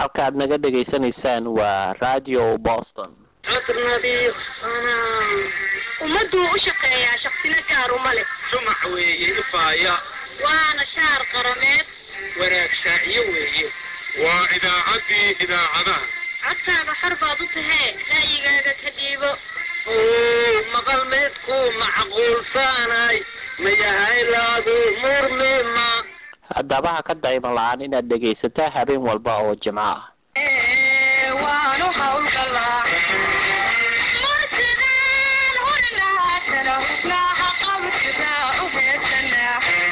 halkaad naga dhegaysanaysaan waa Radio Boston. عصرنادي أنا ومدو أشقيا شخصنا كارو ملك سمع ويه إفايا وأنا شعر قرمات وراك شاعي ويه وإذا عدها عدتها حربة ضدها لا يقاقا كديبو مقال ميتكو معقول ساناي ميهاي لادو مرميما haddaba ha ka dayma la'aan inaad dhegaysataa habeen walba oo jimco ah. وأنا حول الله مرتدين هنا تلوثنا حقمت وبيتنا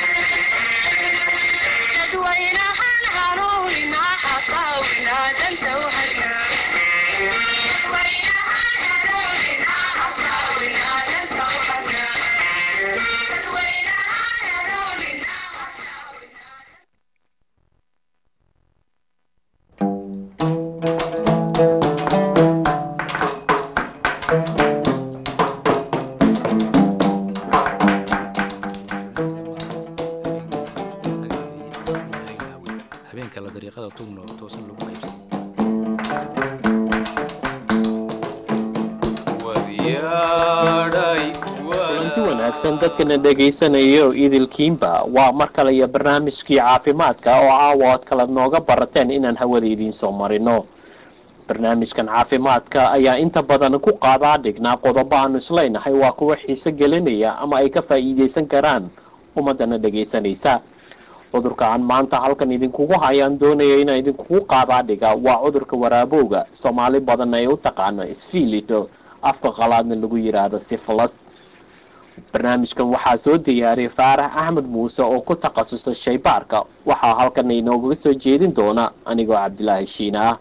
تدوينا حنهارولنا حصاونا دنت وحدنا تدوينا حنهارولنا حصاونا دنت وحدنا تدوينا حنهارولنا habeenka la dariiqada tugno toosan lagu qaybsan kulanti wanaagsan dadkana dhegaysanayo idilkiinba waa mar kale iyo barnaamijkii caafimaadka oo caawa aad kala nooga barateen inaan hawada idiin soo marino. barnaamijkan caafimaadka ayaa inta badan ku qaadaa dhignaa qodobo aanu isleynahay waa kuwa xiiso gelinaya ama ay ka faa'iidaysan karaan ummadana dhegaysanaysa. cudurka aan maanta halkan idinkugu hayaan doonaya inaan idinkugu qaadaa dhiga waa cudurka waraabowga, soomaali badan ay u taqaano isfiilito, afka qalaadna lagu yiraahdo syphilis. barnaamijkan waxaa soo diyaariyay Faarax Axmed Muuse oo ku takhasusay shaybaarka. waxaa halkan inooga soo jeedin doona anigoo Cabdilaahi Shiina ah.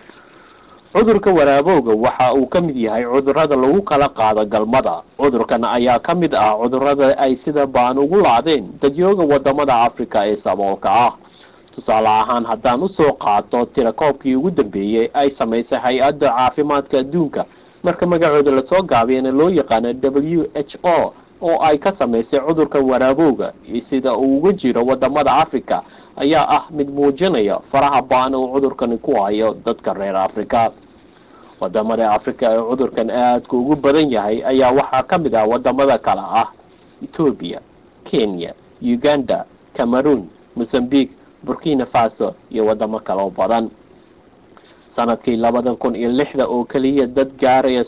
cudurka waraabowga waxa uu ka mid yahay cudurrada lagu kala qaado galmada. cudurkan ayaa ka mid ah cudurrada ay sida baan ugu laadeen dadyooga wadamada Afrika ee saboolka ah. tusaale ahaan haddaan usoo qaato tirakoobkii ugu dambeeyey ay samaysay hay-adda caafimaadka adduunka, marka magacooda lasoo gaabiyana loo yaqaano WHO, oo ay ka samaysay cudurka waraabowga iyo sida uu uga jiro wadamada Afrika ayaa ah mid muujinaya faraha baan uu cudurkani ku hayo dadka reer Afrika. wadamada Afrika ee cudurkan aadka ugu badan yahay ayaa waxaa ka mid ah wadamada kale ah Ethiopia, Kenya, Uganda, Cameroon, Mozambique, Burkina Faso iyo wadamo kale oo badan. sanadkii 2006 oo kaliya dad gaaraya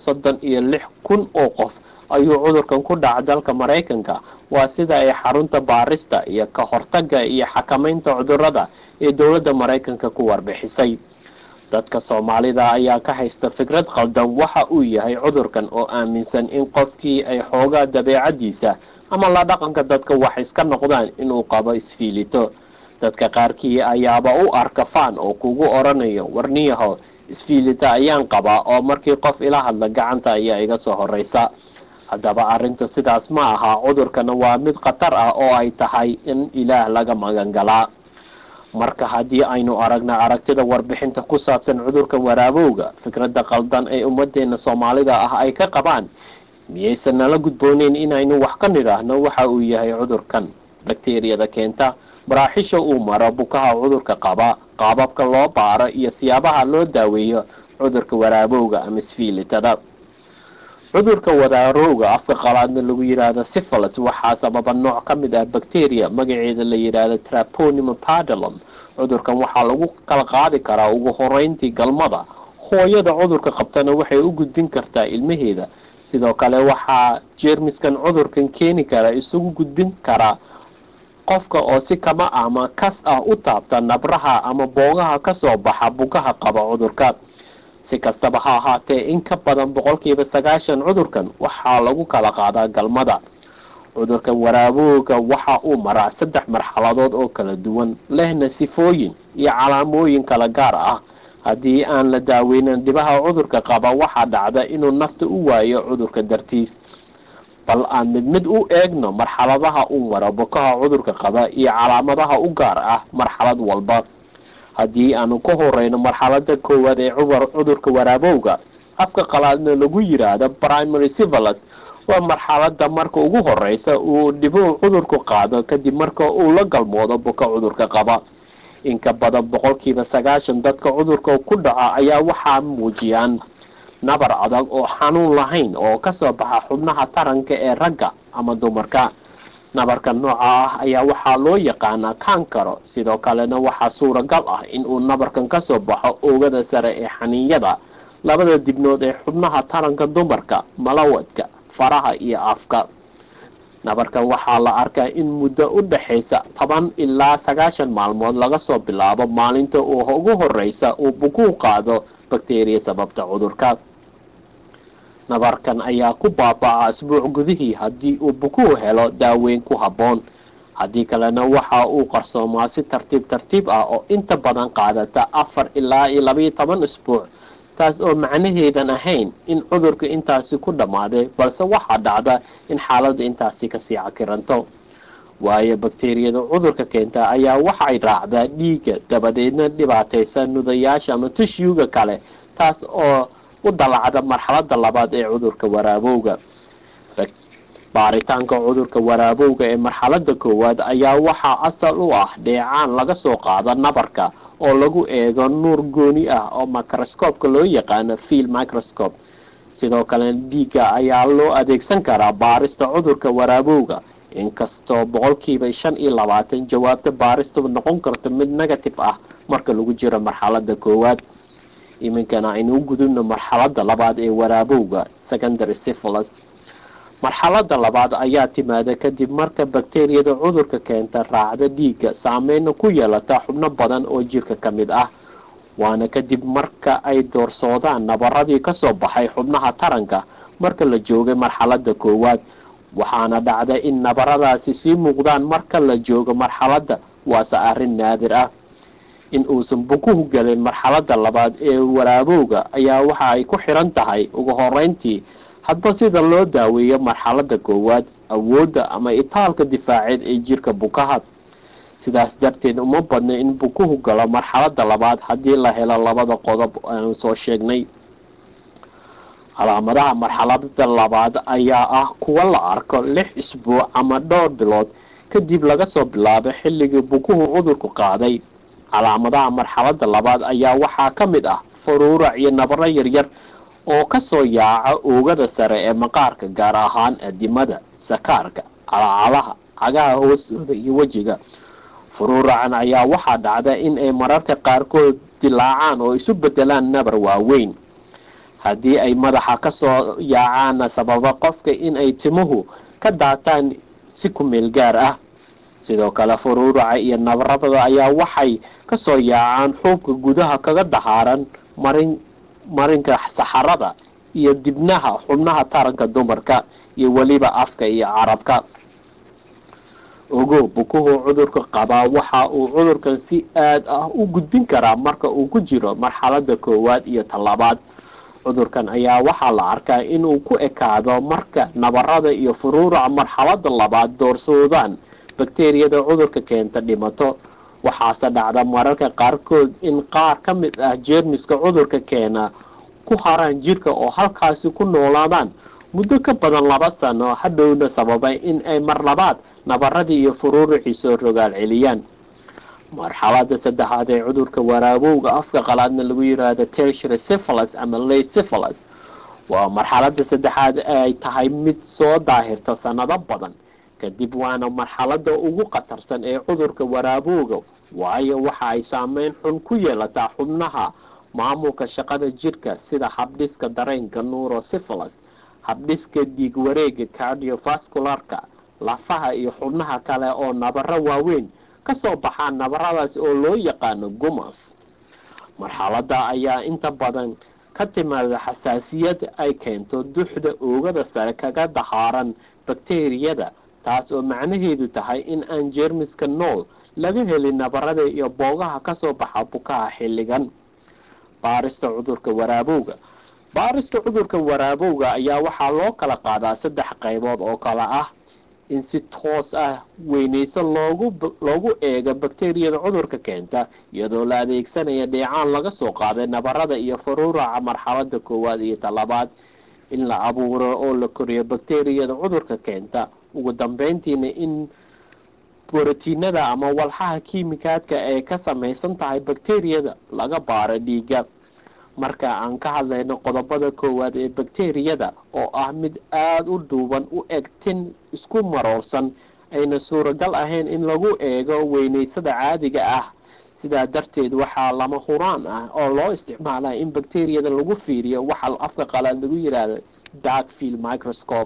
36,000 oo qof ayuu cudurkan ku dhacay dalka Mareykanka. waa sida ay xarunta baarista iyo ka hortagga iyo xakamaynta cudurrada ee dowladda Mareykanka ku warbixisay. dadka Soomaalida ayaa ka haysta fikrad qaldan waxa uu yahay cudurkan, oo aaminsan in qofkii ay xoogaa dabeecadiisa ama la dhaqanka dadka wax iska noqdaan inuu qabo isfiilito. dadka qaarkii ayaaba u arka faan oo kugu oranayo warniyaho isfiilita ayaan qabaa oo markii qof ila hadla gacanta ayaa iga soo horeysa. haddaba arrinta sidaas ma aha. cudurkana waa mid khatar ah oo ay tahay in ilaah laga magan galaa. marka haddii aynu aragna aragtida warbixinta ku saabsan cudurka waraabowga, fikradda qaldan ee ummadeena Soomaalida ah ay ka qabaan, miyaysan nala gudbooneyn inaynu wax ka nidhaahno waxa uu yahay cudurkan, bakteeriyada keenta, maraaxisha uu maro bukaha cudurka qaba, qaababka loo baaro iyo siyaabaha loo daaweeyo cudurka waraabowga ama isfiilitada. cudurka waraabowga afka qalaadna lagu yiraahdo syphilis waxaa sababa nooc ka mid ah bakteeriya magaceeda la yiraahdo Treponema pallidum. cudurkan waxaa lagu kala qaadi karaa ugu horeyntii galmada. hooyada cudurka qabtana waxay u gudbin kartaa ilmaheeda. sidoo kale waxaa jeermiskan cudurkan keeni kara isugu gudbin kara qofka oo si kama ama kas ah u taabta nabraha ama boogaha ka soo baxa bukaha qaba cudurka. si kastaba ha ahaatee in ka badan 90% cudurkan waxaa lagu kala qaadaa galmada. cudurkan waraabowga waxa uu maraa 3 marxaladood oo kala duwan, lehna sifooyin iyo calaamooyin kala gaar ah. haddii aan la daaweynin dhibaha cudurka qaba waxaa dhacda inuu nafta u waayo cudurka dartiis. bal aan mid u eegno marxaladaha uu maro bukaha cudurka qaba iyo calaamadaha u gaar ah marxalad walba. haddii aanu ka horeyno marxalada koowaad ee cudurka waraabowga, afka qalaadna lagu yiraahdo primary syphilis, waa marxalada marka ugu horeysa uu dhibo cudurku qaado kadib marka uu la galmoodo buka cudurka qaba. in ka badan 90% dadka cudurka ku dhaca ayaa waxaa muujiyaan nabar adag oo xanuun lahayn oo kasoo baxa xubnaha taranka ee ragga ama dumarka. nabarka nooca ah ayaa waxaa loo yaqaanaa kankaro. sidoo kalena waxaa suuragal ah in uu nabarkan kasoo baxo oogada sare ee xaniinyada, labada dibnood ee xubnaha taranka dumarka, malawadka, faraha iyo afka. nabarkan waxaa la arkaa in muddo u dhaxaysa 10 ilaa 90 maalmood laga soo bilaabo maalinta ugu horeysa uu bukuhu qaado bakteeriya sababta cudurka. nabarkan ayaa ku baabaca asbuuc gudihii haddii uu bukuhu helo daaweyn ku habboon. haddii kalena waxa uu qarsoomaa si tartiib ah oo inta badan qaadata 4 ilaa 12 isbuuc, taas oo macnaheedan ahayn in cudurka intaasi ku dhammaaday, balse waxaa dhacda in xaaladda intaasi kasii cakiranto. waayo bakteeriyada cudurka keenta ayaa waxay raacdaa dhiigga, dabadeedna dhibaataysa nudayaasha ama tishiyuga kale, taas oo u dalacda marxaladda labaad ee cudurka waraabowga. baaritaanka cudurka waraabowga ee marxaladda koowaad ayaa waxaa asal u ah dheecaan laga soo qaado nabarka oo lagu eego nuur gooni ah oo microscope-ka loo yaqaano field microscope. sidoo kale dhiigga ayaa loo adeegsan karaa baarista cudurka waraabowga, inkastoo 25% jawaabta baaristu noqon karto mid negative ah marka lagu jiro marxaladda koowaad. iminkana aynu u gudubno marxaladda labaad ee waraabowga, secondary syphilis. marxaladda labaad ayaa timaada kadib marka bakteeriyada cudurka keenta raacda dhiigga, saameyna ku yeelata xubno badan oo jirka ka mid ah. waana kadib marka ay doorsoodaan nabaradii kasoo baxay xubnaha taranka marka la joogay marxaladda koowaad. waxaana dhacda in nabaradaasi sii muuqdaan marka la joogo marxaladda, waase arrin naadir ah. in uusan bukuhu galin marxaladda labaad ee waraabowga ayaa waxa ay ku xiran tahay ugu horeyntii hadba sida loo daaweeyo marxaladda koowaad, awoodda ama itaalka difaaceed ee jirka bukaha. sidaas darteed uma badna in bukuhu galo marxaladda labaad haddii la helo labada qodob aanu soo sheegnay. calaamadaha marxaladda labaad ayaa ah kuwa la arko 6 isbuuc ama dhowr bilood kadib laga soo bilaabo xilligii bukuhu cudurku qaaday. calaamadaha marxaladda labaad ayaa waxaa ka mid ah furuurac iyo nabaro yaryar oo kasoo yaaca oogada sare ee maqaarka, gaar ahaan adimada, sakaarka, calacalaha, cagaha hoostooda iyo wejiga. furuuracan ayaa waxaa dhacda in ay mararka qaarkood dilaacaan oo isu bedelaan nabar waaweyn. haddii ay madaxa kasoo yaacaana sababa qofka in ay timuhu ka daataan si ku meel gaar ah. sidoo kale furuuraca iyo nabarada ayaa waxay kasoo yaacaan xuubka gudaha kaga dahaaran marinka saxarada iyo dibnaha xubnaha taranka dumarka, iyo weliba afka iyo carabka. ogow, bukuhu cudurka qabaa waxa uu cudurkan si aad ah u gudbin karaa marka uu ku jiro marxaladda koowaad iyo talabaad. cudurkan ayaa waxaa la arkaa inuu ku ekaado marka nabarada iyo furuuraca marxaladda labaad doorsoodaan bakteeriyada cudurka keenta dhimato. waxaase dhacda mararka qaarkood in qaar ka mid ah jeermiska cudurka keena ku haraan jirka oo halkaasi ku noolaadaan muddo ka badan 2 sano, hadhowna sababay in ay mar labaad nabaradii iyo furuuricii soo rogaal celiyaan. marxaladda saddexaad ee cudurka waraabowga, afka qalaadna lagu yiraahdo tertiary syphilis ama late syphilis, waa marxaladda saddexaad ay tahay mid soo daahirta sanado badan kadib. waana marxaladda ugu khatarsan ee cudurka waraabowga, waayo waxa ay saameyn xun ku yeelataa xubnaha maamulka shaqada jirka sida habdhiska dareenka neurosyphilis, habdhiska dhiig wareega cardiovascularka, lafaha iyo xubnaha kale oo nabaro waaweyn kasoo baxaan nabaradaas oo loo yaqaano gumas. marxaladda ayaa inta badan ka timaada xasaasiyad ay keento duxda oogada sare kaga dahaaran bakteeriyada, taas oo macnaheedu tahay in aan jeermiska nool laga helin nabarada iyo boogaha kasoo baxa bukaha xilligan. baarista cudurka waraabowga. baarista cudurka waraabowga ayaa waxaa loo kala qaadaa 3 qaybood oo kala ah in si toos ah weynayso loogu eego bakteeriyada cudurka keenta iyadoo la adeegsanaya dheecaan laga soo qaaday nabarada iyo furuuraca marxaladda koowaad iyo talabaad, in la abuuro oo la koriyo bakteeriyada cudurka keenta, ugu dambeyntiina in borotiinada ama walxaha kiimikaadka ee ka samaysan tahay bakteriyada laga baaro dhiigga. marka aan ka hadlayno qodobada koowaad ee bakteriyada oo ah mid aada u dhuuban u eg tin isku maroorsan ayna suuragal ahayn in lagu eego weynaysada caadiga ah, sidaa darteed waxaa lama huraan ah oo loo isticmaalaa in bakteriyada lagu fiiriyo waxa afka qalaad lagu yidhaahdo dark field microscope.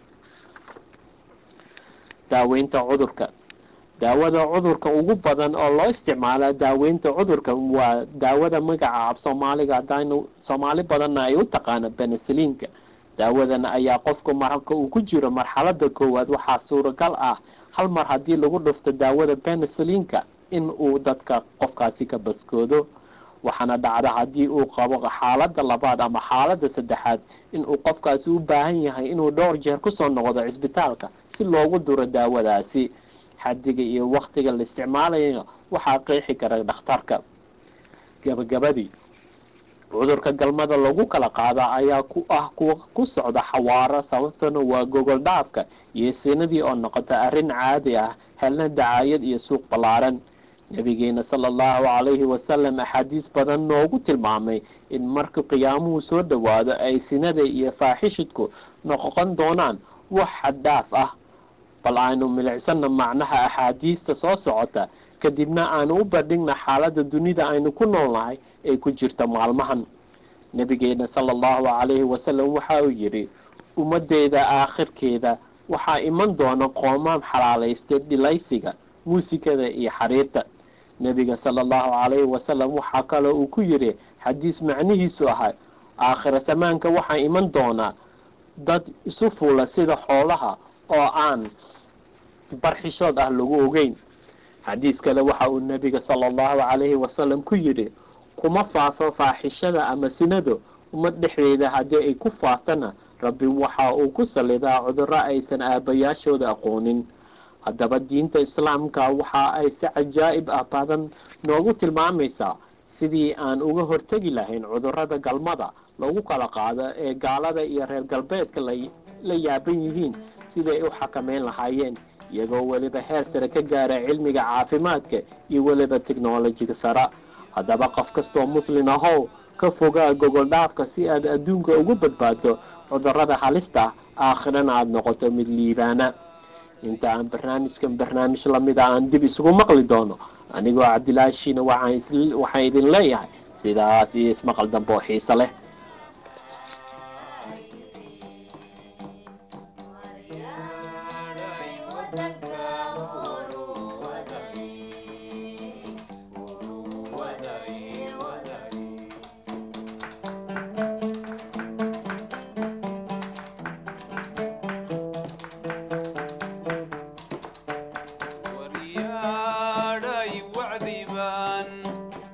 daaweynta cudurka. daawada cudurka ugu badan oo loo isticmaala daaweynta cudurka waa daawada magaca af soomaaliga hadaynu soomaali badanna ay u taqaana penicillinka. daawadan ayaa qofka marka uu ku jiro marxalada koowaad waxaa suuragal ah hal mar haddii lagu dhufto daawada penicillinka in uu dadka qofkaasi ka baskoodo. waxaana dhacda haddii uu qabo xaalada labaad ama xaalada saddexaad in uu qofkaasi u baahan yahay inuu dhowr jeer kusoo noqdo cisbitaalka si loogu duro daawadaasi. xadiga iyo waktiga la isticmaalayo waxaa qeexi kara dhakhtarka. gabagabadii, cudurka galmada lagu kala qaada ayaa kuwa ku socda xawaaro, sababtana waa gogol dhaafka iyo sinadii oo noqota arrin caadi ah, helna dacaayad iyo suuq ballaaran. nabigeena sala allahu calayhi wasalam axaadiis badan noogu tilmaamay in marka qiyaamuhu soo dhawaado ay sinada iyo faaxishidku noqon doonaan wax xad dhaaf ah. bal aynu milicsana macnaha axaadiista soo socota kadibna aanu u bandhigna xaalada dunida aynu ku noolnahay ee ku jirta maalmahan. nabigeena sala allahu calayhi wasalam waxa uu yidhi, ummadeyda aakhirkeeda waxaa iman doona qoomaan xalaalaystay dhilaysiga, muusikada iyo xariirta. nabiga sala allahu calayhi wasalam waxaa kaloo uu ku yidhi xadiis macnihiisu ahaa, aakhira zamaanka waxaa iman doona dad isu fuula sida xoolaha oo aan barxishood ah lagu ogeyn. xadiis kale waxa uu nabiga sala allahu calayhi wasalam ku yidhi, kuma faafo faaxishada ama sinado ummad dhexdeeda haddii ay ku faaftana rabbi waxa uu ku salidaa cudurro aysan aabayaashooda aqoonin. haddaba diinta islaamka waxa ay si cajaa'ib ah badan noogu tilmaamaysaa sidii aan uga hortegi lahayn cudurrada galmada lagu kala qaado ee gaalada iyo reer galbeedka la yaaban yihiin siday u xakameyn lahaayeen, iyagoo weliba heer sare ka gaara cilmiga caafimaadka iyo weliba technolojiga sara. haddaba qof kastoo muslin ahow ka fogaa gogol dhaafka si aad adduunka ugu badbaado cudurrada halista aakhirana aada noqoto mid liibaana. inta aan barnaamij lamida aan dib isugu maqli doono, anigoo cabdilaahi shiina waxaan idin leeyahay sidaas iyo ismaqal dambe oo xiiso leh.